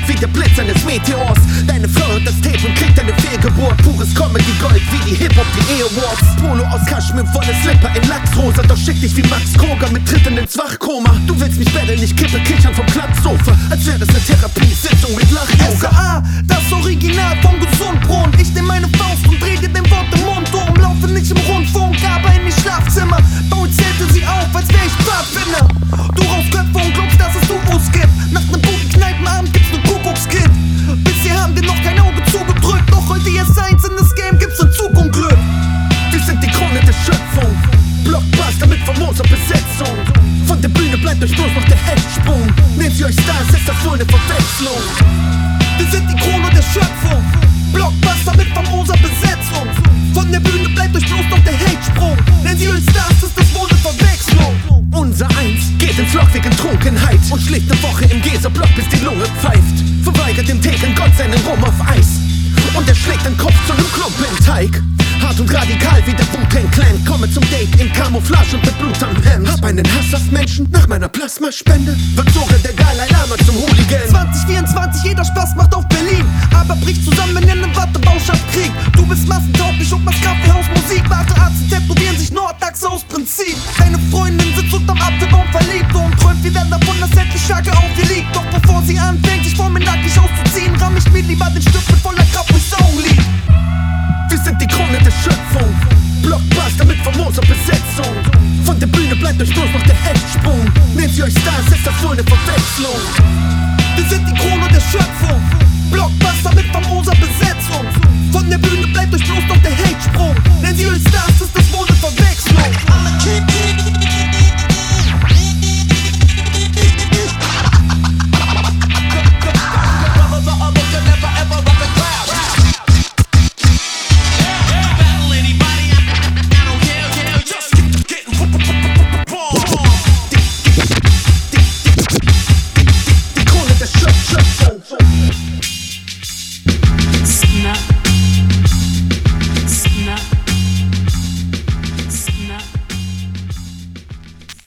wie der Blitz eines Meteors. Deine Flow und das Tape und kriegt eine Fehlgeburt. Pures Comedy-Gold wie die Hip-Hop, die E-Awards. Polo aus Kaschmir, volle Slipper in Lachsrosa. Doch schick dich wie Max Kroger mit Tritten ins Wachkoma. Du willst mich betteln, ich kippe kichern vom Klappsofa, als wäre das eine Therapiesitzung mit Lach-Yoga. SAA, das Original vom Gesundbrunnen. Ich nehm meine Faust und dreh dir den Wort im Mund um. Laufe nicht im Rundfunk, aber in die Schlafzimmer. Bau zählte sie auf, als wär ich Pfadfinder. Du Rausköpfe und glaubst, dass es UFOs gibt. Nach nem guten Kneipenabend gibt's ne Kuckuckskind. Bisher haben dir noch kein Auge zugedrückt, doch heute erst eins in das Game gibt's in Zukunft. Wir sind die Krone der Schöpfung, Blockbuster mit famoser Besetzung. Von der Bühne bleibt euch bloß noch der Hechtsprung. Nehmt sie euch Stars, ist das wohl ne Verwechslung. Wir sind die Krone der Schöpfung, Blockbuster mit famoser Besetzung. Von der Bühne bleibt euch bloß noch der Hechtsprung. Nennt sie euch Stars, ist das wohl ne Verwechslung. Unser Eins geht ins Loch wegen Trunkenheit und schläft ne Woche im Gäserblock, bis die Lunge pfeift. Verweigert dem Tegen Gott seinen Rum auf Eis und er schlägt den Kopf zu nem Klumpenteig. Hart und radikal wie der Wu-Tang Clan. Komme zum Date in Camouflage und mit Blut am Hemd. Hab einen Hass auf Menschen nach meiner Plasmaspende. Wird sogar der Dalai Lama zum Hooligan. 2024, jeder Spaß macht auf Berlin, aber bricht zusammen in nem Wattebauschaftkrieg. Du bist massentauglich und machst Kaffeehausmusik. Warte Arzt tätowieren sich Nordachse aus Prinzip. Deine Freundin sitzt unterm Apfelbaum verliebt und träumt wieder davon, dass endlich Schacke auf ihr liegt. Doch bevor sie anfängt, sich vor mir nackig auszuziehen, ramm ich mir lieber den Stift mit voller Kraft durchs Augenlid. Wir sind die Krone der Schöpfung, Blockbuster mit famoser Besetzung. Von der Bühne bleibt euch bloß noch der Hechtsprung. Nehmt sie euch Stars, ist das wohl ne Verwechslung. Wir sind die Krone der Schöpfung, Blockbuster mit famoser Besetzung. Von der Bühne bleibt euch bloß noch der Hechtsprung. Nennt sie euch Stars.